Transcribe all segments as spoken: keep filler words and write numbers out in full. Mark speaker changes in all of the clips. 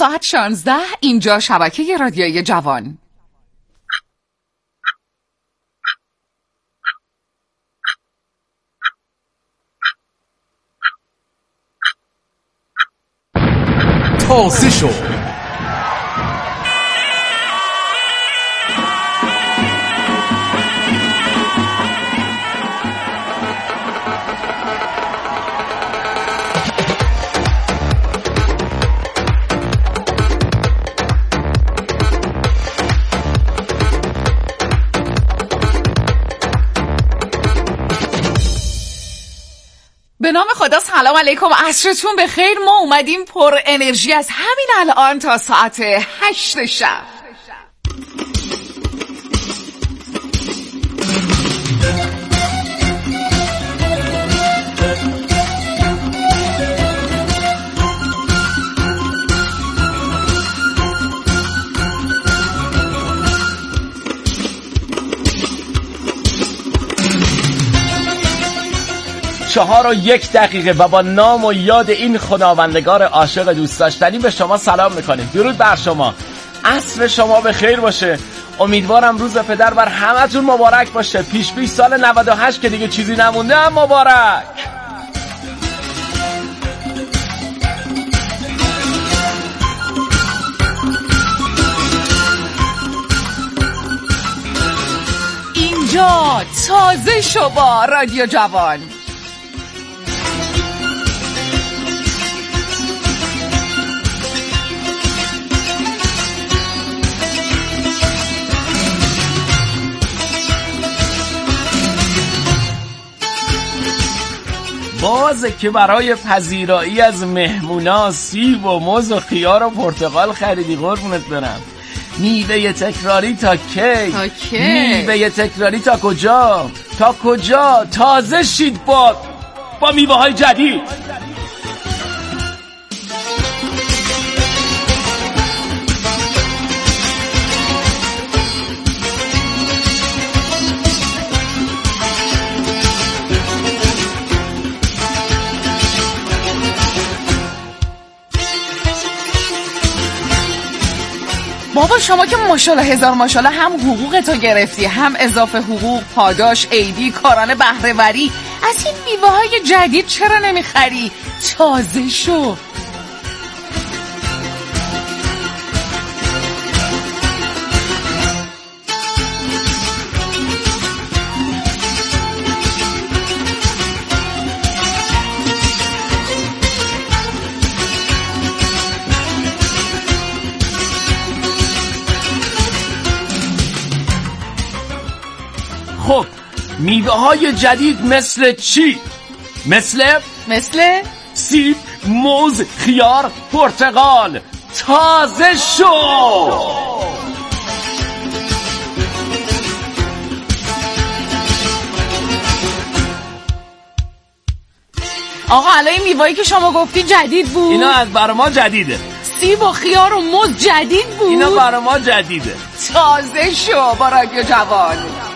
Speaker 1: ساعت شانزده اینجا شبکه رادیوی جوان.
Speaker 2: تازه شد.
Speaker 1: به نام خدا سلام علیکم، عصرتون بخیر. ما اومدیم پر انرژی از همین الان تا ساعت هشت شب.
Speaker 2: چهار و یک دقیقه و با نام و یاد این خداوندگار عاشق دوست داشتنی به شما سلام میکنیم. درود بر شما، عصر شما به خیر باشه. امیدوارم روز پدر بر همتون مبارک باشه. پیش پیش سال نود و هشت که دیگه چیزی نمونده هم مبارک.
Speaker 1: اینجا تازه شو با رادیو جوان.
Speaker 2: بازه که برای پذیرایی از مهمونا سیب و موز و خیار و پرتقال خریدی. قربونت برم. میوه تکراری تا کی؟
Speaker 1: تا کی؟
Speaker 2: میوه تکراری تا کجا؟ تا کجا؟ تازه شید با با میوه های جدید.
Speaker 1: بابا شما که ماشاءالله هزار ماشاءالله هم حقوق تو گرفتی، هم اضافه حقوق، پاداش، عیدی، کاران بهره‌وری. از این میوه های جدید چرا نمیخری؟ تازه شو.
Speaker 2: خب میوه های جدید مثل چی؟ مثل
Speaker 1: مثل
Speaker 2: سیب، موز، خیار، پرتقال. تازه شو.
Speaker 1: آقا الان این میوه‌ای که شما گفتی جدید بود؟
Speaker 2: اینا از برای ما جدیده.
Speaker 1: سیب و خیار و موز جدید بود؟
Speaker 2: اینا برای ما جدیده.
Speaker 1: تازه شو با رادیو جوان.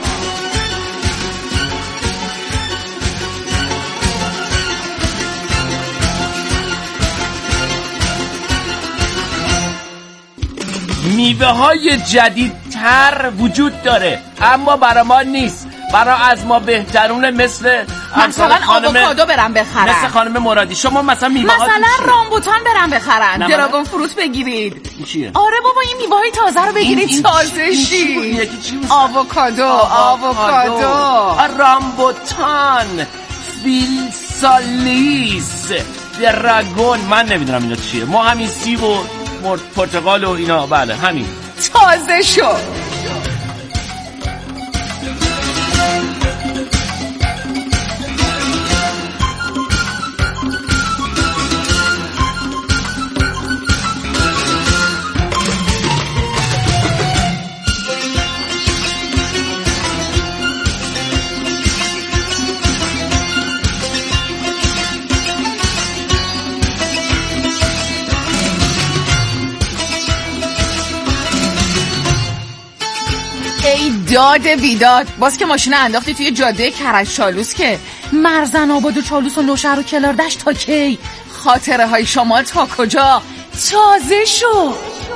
Speaker 2: میوه های جدیدتر وجود داره اما برای ما نیست. برای از ما بهترونه، مثل
Speaker 1: مثلا آووکادو برم بخرم،
Speaker 2: مثل خانم مرادی. شما مثلا میوه ها
Speaker 1: مثلا رامبوتان برم بخرم، دراگون فروت بگیرید.
Speaker 2: این چیه؟
Speaker 1: آره بابا این میوه های تازه رو بگیرید. تازه شی. آووکادو آووکادو
Speaker 2: رامبوتان، فیلسالیس، دراگون. من نمیدونم اینا چیه. ما همین سیب و پرتقال و اینا. بله همین.
Speaker 1: تازه شو. ای داد بیداد، باز که ماشین انداختی توی جاده کرج چالوس که مرزن آباد و چالوس و نوشهر و کلاردشت تا کی؟ خاطره های شما تا کجا؟ تازه شو.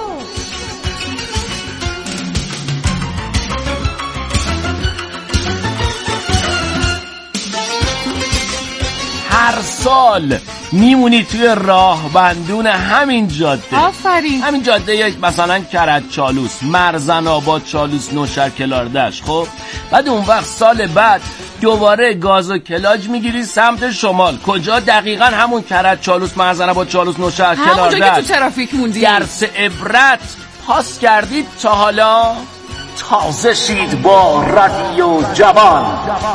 Speaker 2: هر سال میمونی توی راه بندون همین جاده.
Speaker 1: آفرین.
Speaker 2: همین جاده یک مثلا کرج چالوس، مرزن آباد چالوس، نوشهر کلاردش. خب بعد اون وقت سال بعد دوباره گاز و کلاج میگیری سمت شمال. کجا؟ دقیقاً همون کرج چالوس، مرزن آباد چالوس، نوشهر کلاردش.
Speaker 1: همونجا که تو ترافیک موندی.
Speaker 2: درس عبرت پاس کردید تا حالا؟ تازه شید با رادیو جوان.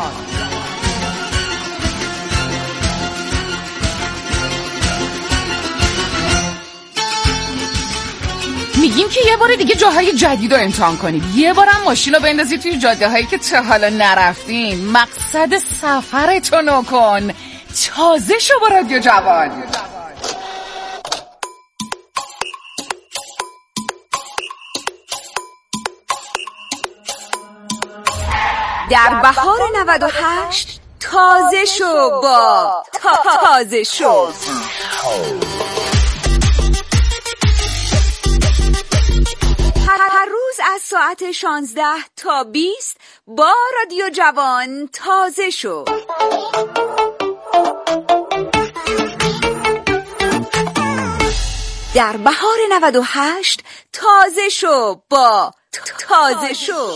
Speaker 1: میگیم که یه بار دیگه جاهای جدید رو امتحان کنید. یه بارم ماشین رو بندازید توی جاده هایی که تا حالا نرفتین. مقصد سفرتون رو کن. تازه شو با رادیو جوان.
Speaker 3: در بهار نود و هشت تازه شو با تازه شو. هر روز از ساعت شانزده تا بیست با رادیو جوان تازه شو. در بهار نود و هشت تازه شو با تازه شو.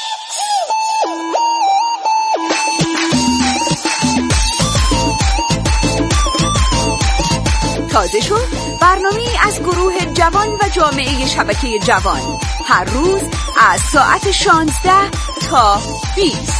Speaker 3: تازه شو برنامه‌ای از گروه جوان و جامعه شبکه جوان، هر روز از ساعت شانزده تا بیست.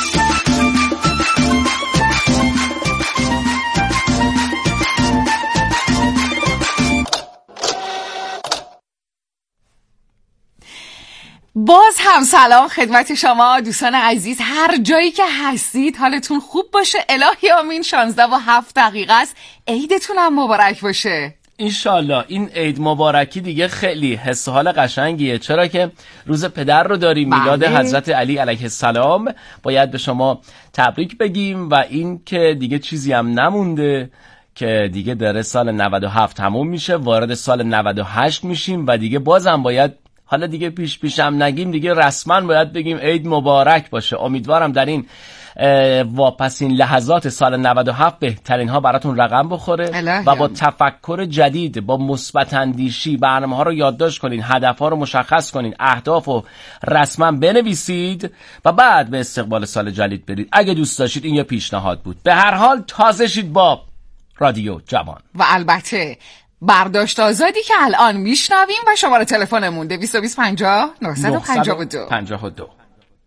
Speaker 1: باز هم سلام خدمت شما دوستان عزیز، هر جایی که هستید حالتون خوب باشه. الهی آمین. شانزده و هفت دقیقه است. عیدتون هم مبارک باشه
Speaker 2: انشالله. این عید مبارکی دیگه خیلی حس و حال قشنگیه، چرا که روز پدر رو داریم.
Speaker 1: بله.
Speaker 2: میلاد حضرت علی علیه السلام. باید به شما تبریک بگیم و این که دیگه چیزی هم نمونده که دیگه داره سال نود و هفت تموم میشه، وارد سال نود و هشت میشیم و دیگه بازم باید، حالا دیگه پیش پیش هم نگیم، دیگه رسما باید بگیم عید مبارک باشه. امیدوارم در این واپسین لحظات سال نود و هفت بهترین ها براتون رقم بخوره
Speaker 1: الهیم.
Speaker 2: و با تفکر جدید، با مثبت اندیشی برنامه ها رو یادداشت کنین، هدف ها رو مشخص کنین، اهداف رو رسما بنویسید و بعد به استقبال سال جدید برید. اگه دوست داشتید این یه پیشنهاد بود. به هر حال تازه شید با رادیو جوان.
Speaker 1: و البته برداشت آزادی که الان میشنویم و شماره تلفنمون دویست و بیست پنجاه نهصد و پنجاه و دو
Speaker 2: پنجاه و دو.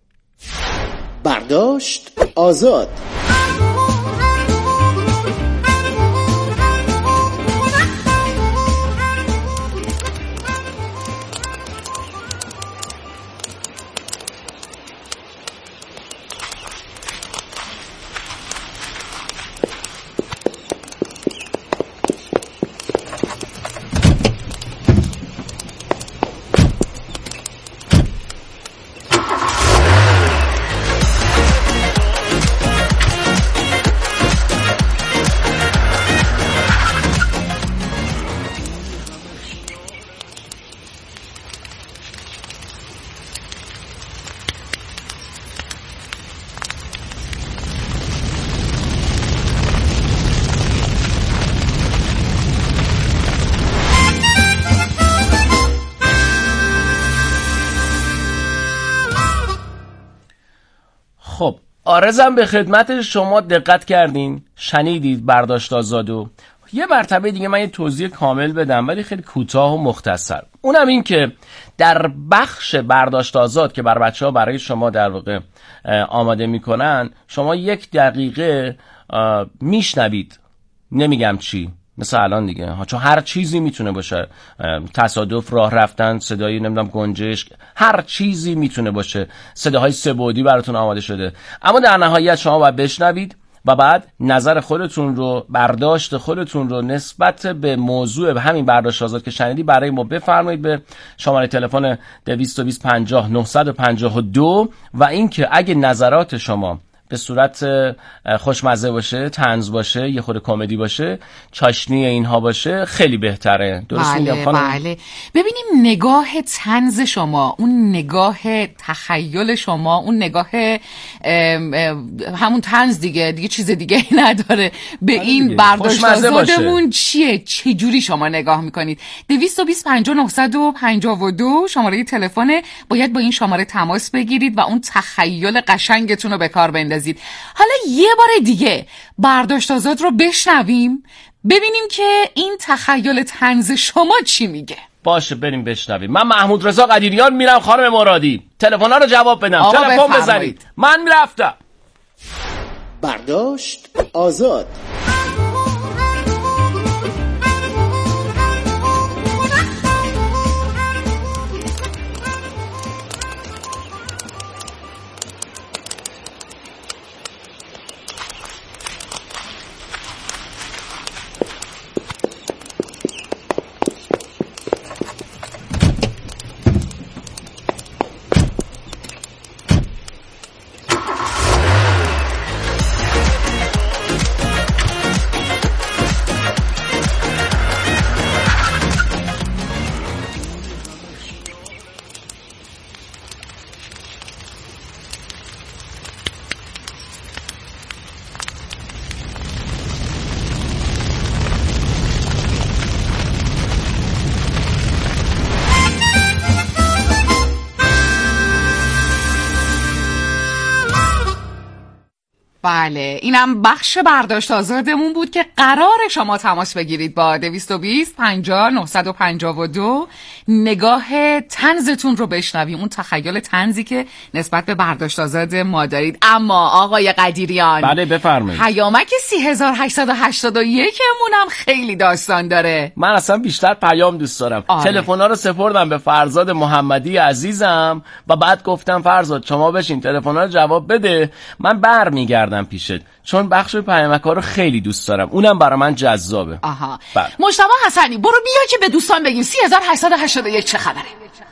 Speaker 4: برداشت آزاد.
Speaker 2: خب آرزم به خدمت شما دقت کردین، شنیدید برداشت آزادو. یه مرتبه دیگه من یه توضیح کامل بدم ولی خیلی کوتاه و مختصر. اونم این که در بخش برداشت آزاد که بر بچه ها برای شما در واقع آماده میکنن، شما یک دقیقه میشنوید، نمیگم چی، مثل الان دیگه ها، چون هر چیزی میتونه باشه، تصادف، راه رفتن، صدای نمیدونم گنجشک، هر چیزی میتونه باشه، صداهای سه‌بعدی براتون آماده شده. اما در نهایت شما باید بشنوید و بعد نظر خودتون رو، برداشت خودتون رو نسبت به موضوع به همین برداشت آزاد که شنیدی برای ما بفرمایید به شماره تلفن دویست و بیست پنجاه نهصد و پنجاه و دو. و اینکه اگه نظرات شما به صورت خوشمزه باشه، طنز باشه، یه خورده کمدی باشه، چاشنی اینها باشه، خیلی بهتره. درست میگم
Speaker 1: بله
Speaker 2: خانم؟
Speaker 1: بله. ببینیم نگاه طنز شما، اون نگاه تخیل شما، اون نگاه ام ام همون طنز دیگه دیگه چیز دیگه نداره به این برداشت آزادمون چیه؟ چه جوری شما نگاه میکنید؟ دویست و بیست پنجاه نهصد و پنجاه و دو شماره تلفن، باید با این شماره تماس بگیرید و اون تخیل قشنگتون رو به کار بندازید. حالا یه بار دیگه برداشت آزاد رو بشنویم ببینیم که این تخیل طنز شما چی میگه.
Speaker 2: باشه بریم بشنویم. من محمود رضا قدیریان میرم خانم مرادی تلفن‌ها رو جواب بدم. تلفن بزنید. من میرفتم.
Speaker 4: برداشت آزاد.
Speaker 1: بله اینم بخش برداشت آزادمون بود که قرار شما تماس بگیرید با دویست و بیست پنجاه نهصد و پنجاه و دو نگاه طنزتون رو بشنویم، اون تخیل طنزی که نسبت به برداشت آزاد ما دارید. اما آقای قدیریان،
Speaker 2: بله بفرمایید.
Speaker 1: پیامک سی هزار و هشتصد و هشتاد و یک مونم خیلی داستان داره.
Speaker 2: من اصلا بیشتر پیام دوست دارم. تلفن‌ها رو سپردم به فرزاد محمدی عزیزم و بعد گفتم فرزاد شما بشین تلفن‌ها رو جواب بده، من برمیگردم پیشت، چون بخش پیامک‌ها رو خیلی دوست دارم، اونم برای من جذابه.
Speaker 1: آها. مجتبی حسنی برو بیا که به دوستان بگیم سی هزار و هشتصد و هشتاد و یک چه خبره.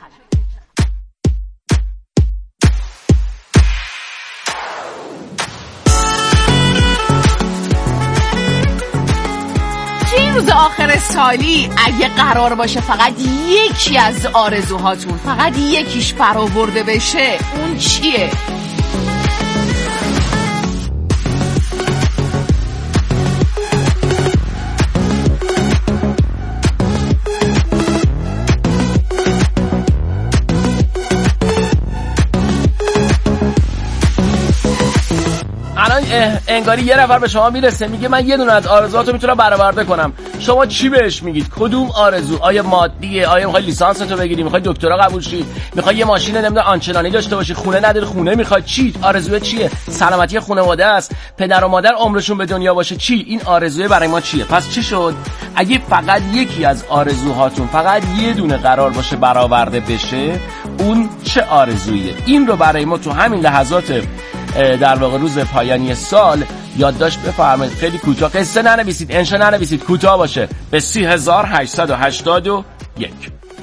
Speaker 1: این روز آخر سالی اگه قرار باشه فقط یکی از آرزوهاتون فقط یکیش برآورده بشه، اون چیه؟
Speaker 2: الان انگاری یه نفر به شما میرسه میگه من یه دونه از آرزوهاتو میتونم برآورده کنم، شما چی بهش میگید؟ کدوم آرزو؟ آیا مادیه؟ آیا میخوای لیسانستو بگیری؟ میخوای دکترا قبول شی؟ میخوای یه ماشین نمیدونم آنچنانی داشته باشی؟ خونه نداری؟ خونه میخوای؟ چی آرزوی چیه؟ سلامتی خانواده است؟ پدر و مادر عمرشون به دنیا باشه؟ چی این آرزوی برای ما چیه؟ پس چی شد اگه فقط یکی از آرزوهاتون فقط یه دونه قرار باشه برآورده بشه، اون چه آرزوییه؟ این رو برای ما تو همین لحظات در واقع روز پایانی سال یادداشت بفرمایید. خیلی کوتاه، قصه ننویسید، انشا ننویسید، کوتاه باشه، به سی هزار و هشتصد و هشتاد و یک.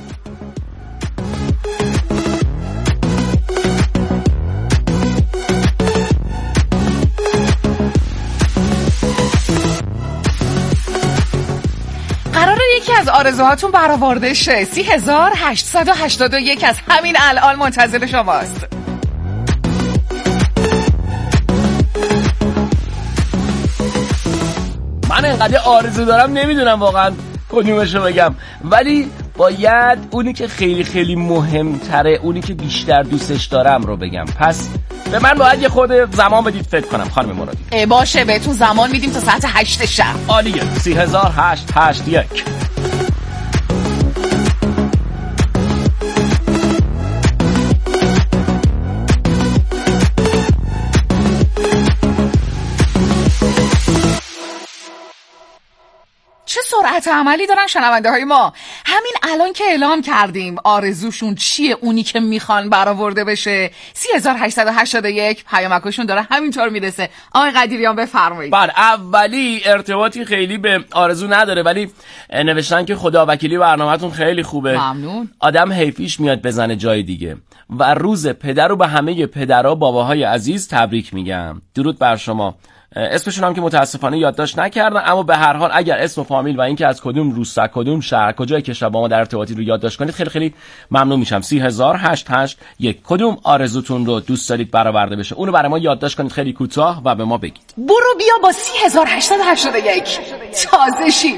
Speaker 1: قراره یکی از آرزوهاتون برآورده شه. سی هزار و هشتصد و هشتاد و یک از همین الان منتظر شماست.
Speaker 2: من انقدر آرزو دارم نمیدونم واقعا کدومشو بگم، ولی باید اونی که خیلی خیلی مهمتره، اونی که بیشتر دوستش دارم رو بگم. پس به من باید یه خود زمان بدید فکر کنم خانم مرادی.
Speaker 1: باشه بهتون زمان میدیم تا ساعت هشت شب.
Speaker 2: عالیه. سی هزار هشت هشت یک.
Speaker 1: صحت عملی دارن شنونده های ما. همین الان که اعلام کردیم آرزوشون چیه، اونی که میخوان برآورده بشه. سه هزار و هشتصد و هشتاد و یک پیامکشون داره همینطور میرسه. آقای قدیریان بفرمایید.
Speaker 2: بله، اولی ارتباطی خیلی به آرزو نداره، ولی نوشتن که خدا وکیلی برنامه‌تون خیلی خوبه.
Speaker 1: ممنون.
Speaker 2: آدم حیفیش میاد بزنه جای دیگه. و روز پدر رو به همه پدرها باباهای عزیز تبریک میگم. درود بر شما. اسمشون هم که متاسفانه یادداشت نکردم، اما به هر حال اگر اسم و فامیل و اینکه از کدوم روستا، کدوم شهر، کجای کشور با ما در ارتباطی رو یادداشت کنید خیلی خیلی ممنون میشم. سه هزار و هشتصد و هشتاد و یک کدوم آرزوتون رو دوست دارید برآورده بشه، اونو برای ما یادداشت کنید خیلی کوتاه و به ما بگید.
Speaker 1: برو بیا با سه هزار و هشتصد و هشتاد و یک تازه شی.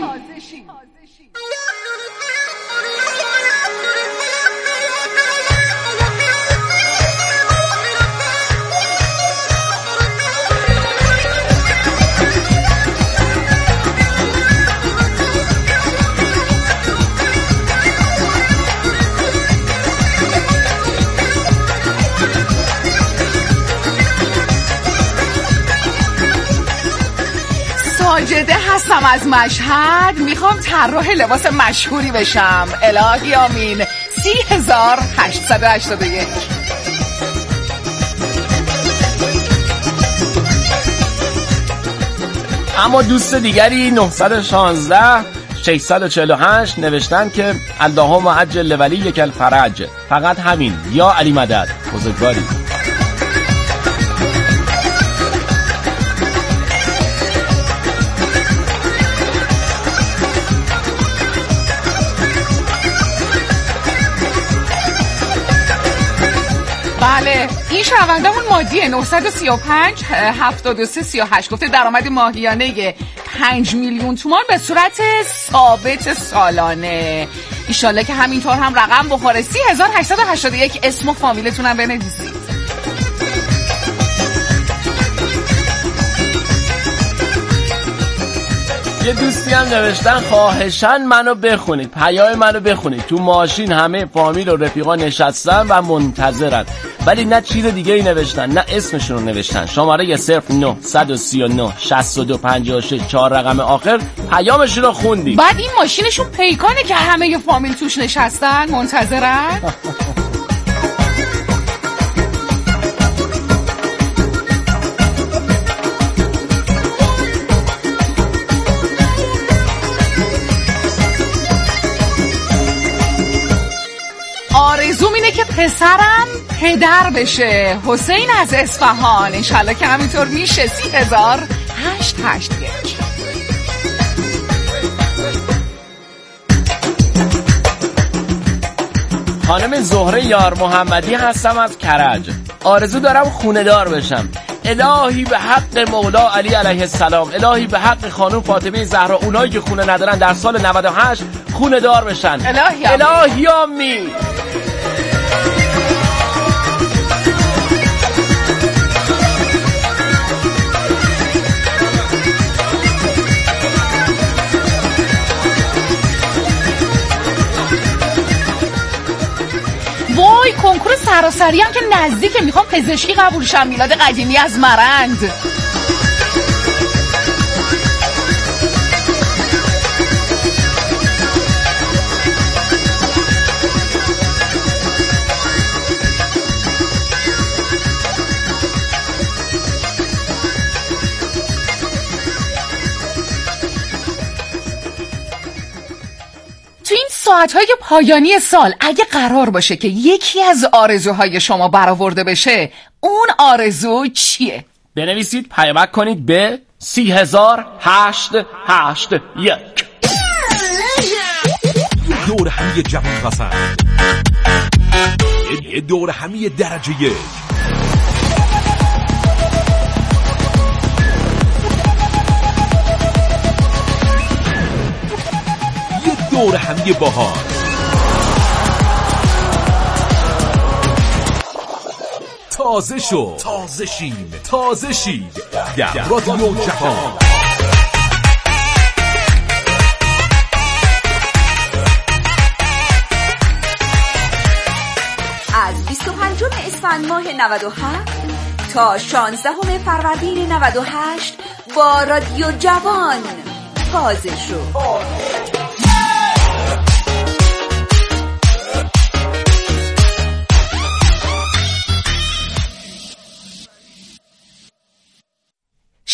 Speaker 1: ساجده هستم از مشهد، میخوام طراح لباس مشهوری بشم. الهی آمین. سه هزار و هشتصد و هشتاد و یک.
Speaker 2: اما دوست دیگری نهصد و شانزده ششصد و چهل و هشت نوشتن که اللهم عجل ولیک الفرج. فقط همین، یا علی مدد. بزرگواری.
Speaker 1: بله، این شنوندمون مادیه. نهصد و سی و پنج هفتاد و سه سی و هشت گفته درآمد ماهیانه پنج میلیون تومان به صورت ثابت سالانه. ایشالله که همینطور هم رقم بخوره. سه هزار و هشتصد و هشتاد و یک اسم و فامیلتون هم بنویسید.
Speaker 2: یه دوستی هم نوشتن خواهشن منو بخونید، پیام منو بخونید. تو ماشین همه فامیل و رفیقا نشستن و منتظرن، ولی نه چیز دیگه ای نوشتن نه اسمشون رو نوشتن. شماره صفر نه سه نه شصت و دو پنجاه و شش چهار رقم آخر پیامشون رو خوندیم.
Speaker 1: بعد این ماشینشون پیکانه که همه فامیل توش نشستن منتظرن. آرزوم اینه که پسرم پدر بشه. حسین از اصفهان. انشالله که همینطور میشه. سی هزار هشت هشت یک.
Speaker 2: خانم زهره یار محمدی هستم از کرج. آرزو دارم خونه دار بشم. الهی به حق مولا علی علیه السلام، الهی به حق خانم فاطمه زهرا، اونایی که خونه ندارن در سال نود و هشت خونه دار بشن.
Speaker 1: الهی آمین.
Speaker 2: الهی آمین.
Speaker 1: وای کنکور سراسری هم که نزدیکه، میخوام پزشکی قبول شم. میلاد قدیمی از مرند. ساعتهای پایانی سال اگه قرار باشه که یکی از آرزوهای شما برآورده بشه، اون آرزو چیه؟
Speaker 2: بنویسید، پیامک کنید به سه هزار و هشتصد و هشتاد و یک.
Speaker 4: دور همی جوان پسند، یه دور همی درجه یک، دور همی باحال، تازه شو، تازه شیم، تازه شید در رادیو جهان.
Speaker 3: از بیست و پنجم اسفند ماه نود و هفت تا شانزدهم فروردین نود و هشت با رادیو جوان تازه شو.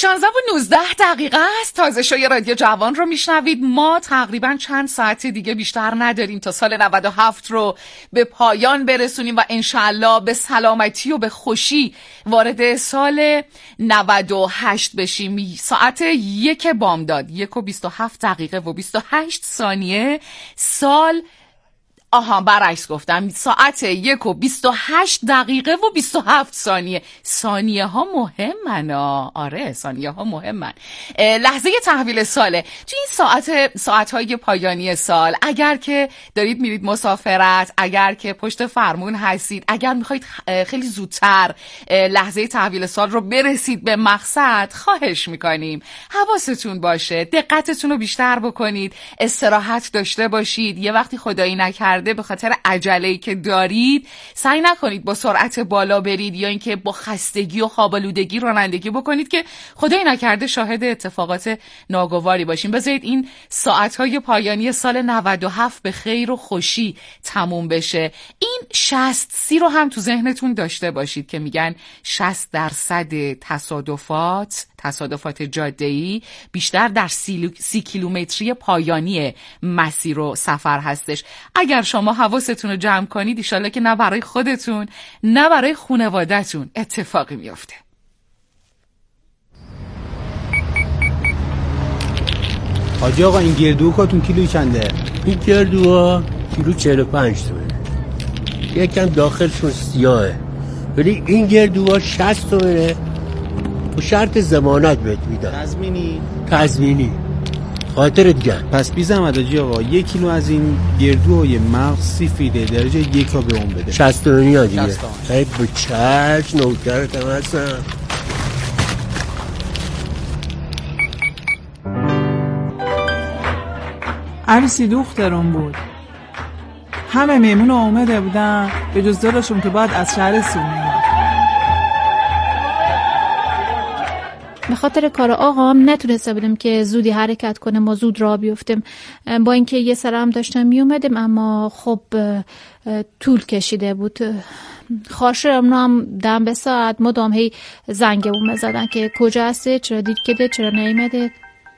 Speaker 1: شانزده و نوزده دقیقه است. تازه شوی رادیو جوان رو میشنوید. ما تقریبا چند ساعت دیگه بیشتر نداریم تا سال نود و هفت رو به پایان برسونیم و انشالله به سلامتی و به خوشی وارد سال نود و هشت بشیم. ساعت یک بامداد، یک و بیست و هفت دقیقه و بیست و هشت ثانیه سال آها برعکس گفتم، ساعت یک و بیست و هشت دقیقه و بیست و هفت ثانیه. ثانیه ها مهمن. آره ثانیه ها مهمن. لحظه تحویل ساله. تو این ساعت ساعت های پایانی سال، اگر که دارید میرید مسافرت، اگر که پشت فرمون هستید، اگر میخواید خیلی زودتر لحظه تحویل سال رو برسید به مقصد، خواهش میکنیم حواستون باشه، دقتتون رو بیشتر بکنید، استراحت داشته باشید. یه وقتی خدایی نکرده به خاطر عجله‌ای که دارید سعی نکنید با سرعت بالا برید یا اینکه با خستگی و خوابالودگی رانندگی بکنید که خدایی نکرده شاهد اتفاقات ناگواری باشیم. بذارید این ساعت‌های پایانی سال نود و هفت به خیر و خوشی تموم بشه. این شصت سی رو هم تو ذهنتون داشته باشید که میگن شصت درصد تصادفات تصادفات جاده‌ای بیشتر در سی, سی کیلومتری پایانی مسیر و سفر هستش. اگر شما حواستون رو جمع کنید ایشالله که نه برای خودتون نه برای خانواده‌تون اتفاقی میفته.
Speaker 5: حاجی آقا این گردوکاتون کیلو چنده؟
Speaker 6: این گردوها کیلو چهل و پنج تومنه، یکم داخلشون سیاهه، ولی این گردوها شصت تومنه و شرط ضمانت بهت میدن.
Speaker 5: تضمینی؟
Speaker 6: تضمینی. خاطرت گرم.
Speaker 5: پس بی زحمت حاجی آقا یک کیلو از این گردوهای مغز سفیده درجه یک ها به اون بده.
Speaker 6: شصت تومنی ها دیگه. ای با چشم نوکرتم هستم.
Speaker 7: عروسی دخترم بود. همه میمون اومده بودن به جز دارشون که بعد از شهر سون میاد.
Speaker 8: به خاطر کار آقام نتونسته بودم که زودی حرکت کنم و زود راه بیفتم، با اینکه یه سر هم داشتم می اومدم اما خب طول کشیده بود. خواهرم هم دم به ساعت مدام هی زنگ بوم زدن که کجا هسته، چرا دیر کده، چرا نیمده.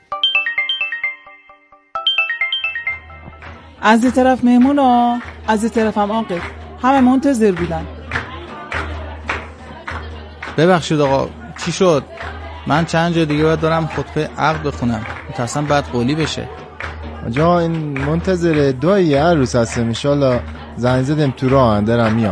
Speaker 7: از این طرف میمون ها، از این طرف هم آقا، همه منتظر بودن.
Speaker 5: ببخشید آقا چی شد؟ من چند جا دیگه باید دارم خطبه عقد بخونم، مترسم بعد قولی بشه.
Speaker 9: آجا این منتظر دوی عروس هستم، انشالله زنگ زدم تو راه دارم میام.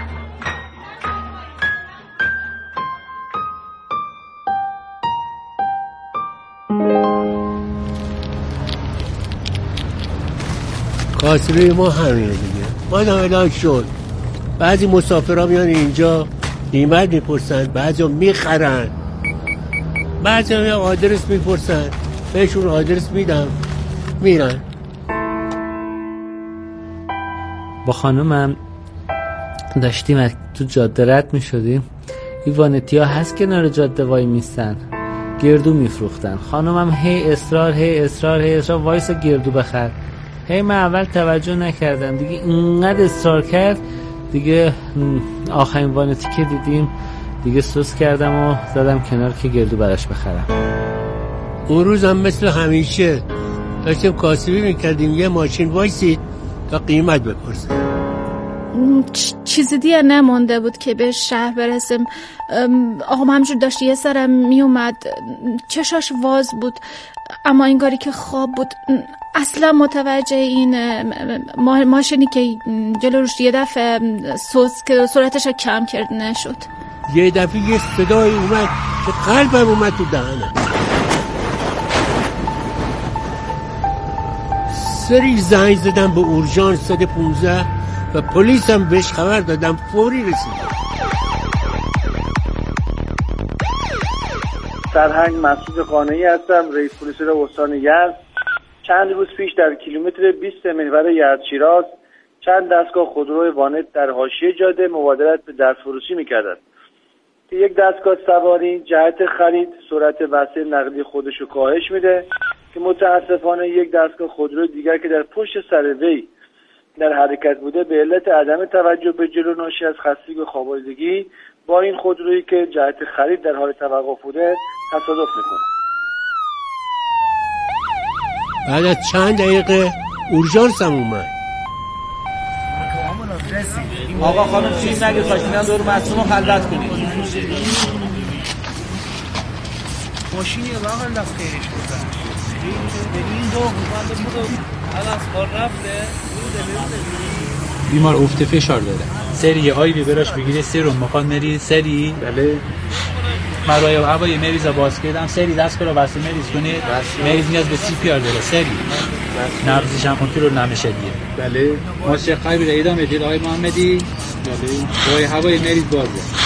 Speaker 6: کاسبه ما همینه دیگه. ما نمیدان شد بعضی مسافرها میان اینجا قیمت میپرسن، بعضی میخرن، بعضی هم آدرس میپرسن، بهشون آدرس میدم میرن.
Speaker 10: با خانومم داشتیم تو جاده رد میشدیم، این وانتی ها هست کنار جاده وای میستن گردو میفروختن. خانومم هی اصرار هی اصرار هی اصرار وایسا گردو بخر. هی من اول توجه نکردم، دیگه اینقدر اصرار کرد دیگه آخرین وانتی که دیدیم دیگه سوس کردم و زدم کنار که گردو براش بخرم.
Speaker 6: اون روز هم مثل همیشه داشتیم کاسبی میکردیم، یه ماشین وایسید تا قیمت بپرسه.
Speaker 8: چیزی دیگه نمونده بود که به شهر برسیم. آقا همجور داشت یه سرم میومد، چشاش واز بود اما انگاری که خواب بود. اصلا متوجه این ماشینی که جلو روش یه دفعه سوس که سرعتش رو کم کرد نشد.
Speaker 6: یه دفعه یه صدای اومد که قلبم اومد تو دهنم. سری زنگ زدم به اورژانس صد و پانزده و پلیس هم بهش خبر دادم، فوری رسید.
Speaker 11: سرهنگ مسعود قانعی هستم، رئیس پلیس استان یزد. چند روز پیش در کیلومتر بیست محور یزد شیراز چند دستگاه خودروی وانت در حاشیه جاده مبادرت به دستفروشی می‌کردند که یک دستگاه سواری جهت خرید سرعت وسیله نقلیه خودش رو کاهش میده که متاسفانه یک دستگاه خودروی دیگر که در پشت سر وی در حرکت بوده به علت عدم توجه به جلو ناشی از خستگی و خوابالودگی با این خودرویی که جهت خرید در حال توقف بوده تصادف میکنه.
Speaker 6: بعد از چند دقیقه اورژانس هم اومد.
Speaker 5: آقا خانم چیز نگه خواهشتینم دور مصوم رو خلوت کنید.
Speaker 12: ماشینی واقعا دست خیرش گذاشت. این دو بنده بودو الان کار رفته
Speaker 13: بیمار افت فشار داره. سری آی بی براش بگیره سرم میخواد مری سری بله مرای هوای مریض باز کردم سری دست رو واسه مریض کنید مریض نیاز به سی پی آر داره سری نبضش هم کنترل نمیشه دیگه بله ماشین قلبی رو ادامه بدید آقای محمدی بله رای هوای مریض بازه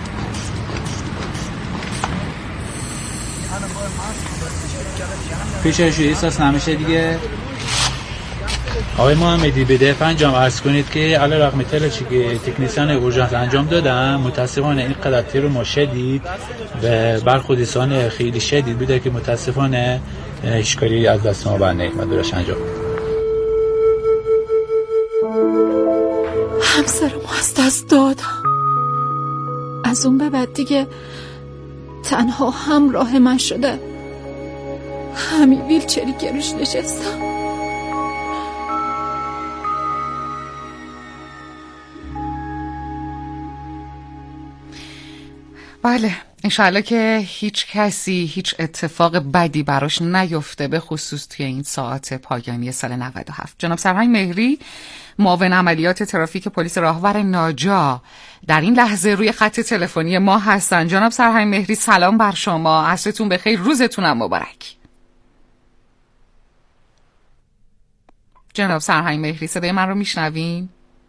Speaker 13: پیشش احساس نمیشه دیگه آقای محمدی به دفعه انجام عرض کنید که علی رغم تلاشی که تکنیسیان اورژانس انجام دادن متاسفانه این قدر تیر ما شدید و برخوردیسان خیلی شدید بوده که متاسفانه هیچ کاری از دست ما بر نیامد درش انجام
Speaker 8: همسرمو از دست دادم از اون به بعد دیگه تنها همراه من شده همین ویلچری که روش نشستم
Speaker 1: بله انشاءالله که هیچ کسی هیچ اتفاق بدی براش نیفته به خصوص توی این ساعت پایانی سال نود و هفت. جناب سرهنگ مهری معاون عملیات ترافیک پلیس راهور ناجا در این لحظه روی خط تلفنی ما هستن. جناب سرهنگ مهری سلام بر شما، عصرتون بخیر، روزتون هم مبارک. جناب سرهنگ مهری صدای من رو میشنوین؟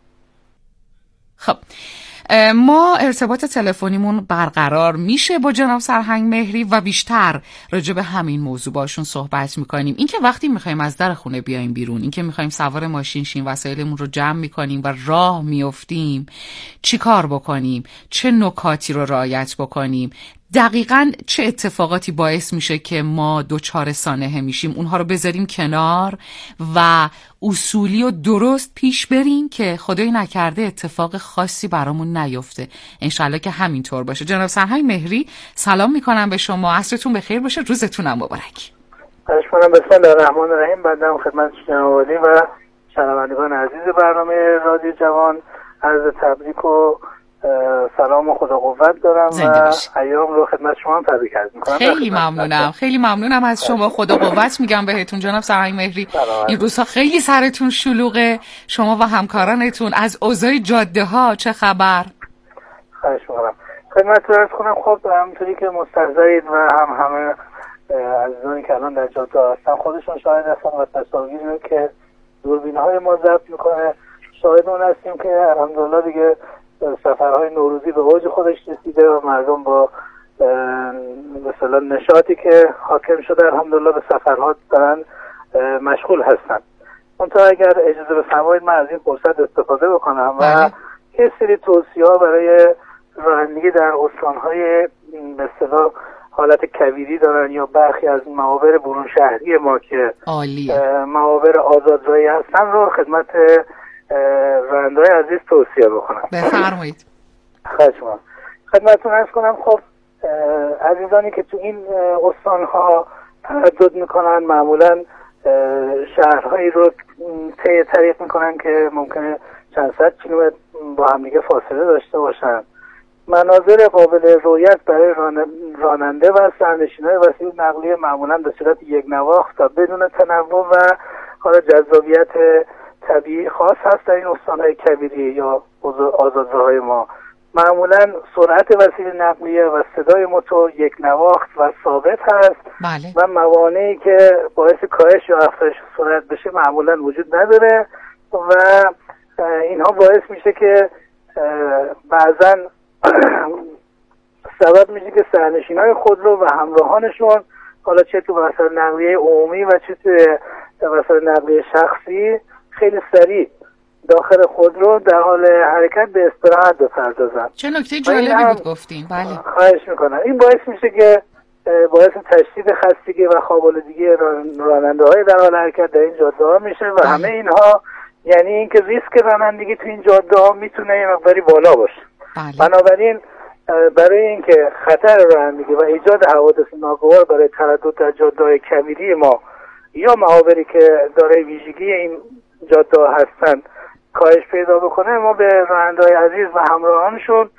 Speaker 1: خب ما ارتباط تلفنیمون برقرار میشه با جناب سرهنگ مهری و بیشتر راجع به همین موضوع باشون صحبت میکنیم. این که وقتی میخوایم از در خونه بیایم بیرون، این که میخوایم سوار ماشین شیم، وسایلمون رو جمع میکنیم و راه میافتیم، چی کار بکنیم، چه نکاتی رو رعایت بکنیم، دقیقاً چه اتفاقاتی باعث میشه که ما دوچار سانحه میشیم، اونها رو بذاریم کنار و اصولی و درست پیش بریم که خدای نکرده اتفاق خاصی برامون نیفته. انشالله که همینطور باشه. جناب سرهنگ مهری سلام میکنم به شما، عصرتون بخیر باشه، روزتون هم مبارک.
Speaker 11: خواهش می‌کنم. بسم الله الرحمن الرحیم. بنده خدمت جناب عالی و شنوندگان عزیز برنامه رادیو جوان عرض تبریک و سلام و خدا قوت دارم و ایام رو خدمت شما هم تبریک عرض می‌کنم.
Speaker 1: خیلی ممنونم خیلی ممنونم از شما، خدا قوت میگم بهتون جناب سرهنگ مهری. این روزها خیلی سرتون شلوغه، شما و همکارانتون. از اوضاع جاده ها چه خبر؟
Speaker 11: خواهش می‌کنم. خدمتتون عرض کنم خب همونطوری که مستحضرید و هم همه عزیزانی که الان در جاده هستن خودشون شاهد هستن و تصاویری رو که دوربین‌های ما ضبط میکنه شاهد اون هستیم که الحمدلله دیگه سفرهای نوروزی به اوج خودش رسیده و مردم با مثلا نشاطی که حاکم شده الحمدلله به سفرها دارن مشغول هستن. منتها اگر اجازه بفرمایید من از این فرصت استفاده بکنم و یه سری توصیه‌ها برای رانندگی در استان‌های به اصطلاح حالت کویری دارن یا برخی از معابر برون شهری ما که معابر آزادرایی هستن رو خدمت راننده‌های عزیز توصیه بکنم.
Speaker 1: بفرمایید.
Speaker 11: خواهش می‌کنم. خدمتتون عرض کنم خب عزیزانی که تو این استان‌ها تردد میکنن معمولاً شهرهایی رو طی طریق میکنن که ممکنه چند صد کیلومتر با هم دیگه فاصله داشته باشن. مناظر قابل رویت برای راننده و سرنشینای وسیله نقلیه معمولاً به صورت یک نواخت تا بدون تنوع و حالا جذابیت طبیعی خاص هست در این استان‌های کویری یا آزادراهای ما. معمولاً سرعت وسیله نقلیه و صدای موتور یک نواخت و ثابت هست.
Speaker 1: بله.
Speaker 11: و موانعی که باعث کاهش یا افزایش سرعت بشه معمولاً وجود نداره و اینها باعث میشه که بعضاً سبب میشه که سرنشینای خودرو و همراهانشون حالا چه تو وسایل نقلیه عمومی و چه تو وسایل نقلیه شخصی خیلی سریع داخل خودرو در حال حرکت به استراحت بپردازن.
Speaker 1: چه نکته جالبی بود گفتین. بله.
Speaker 11: خواهش میکنم. این باعث میشه که باعث تشدید خستگی و خوابالودگی راننده‌های در حال حرکت در این جاده‌ها میشه و همه اینها
Speaker 14: یعنی اینکه ریسک رانندگی تو این جاده ها میتونه یه مقداری بالا باشه.
Speaker 1: بله.
Speaker 14: بنابراین برای اینکه خطر رانندگی و ایجاد حوادث ناگوار برای تردد در جاده‌های کویری ما یا محاوری که دارای ویژگی این جاده ها هستن کاهش پیدا بکنه، ما به راننده‌های عزیز و همراهانشون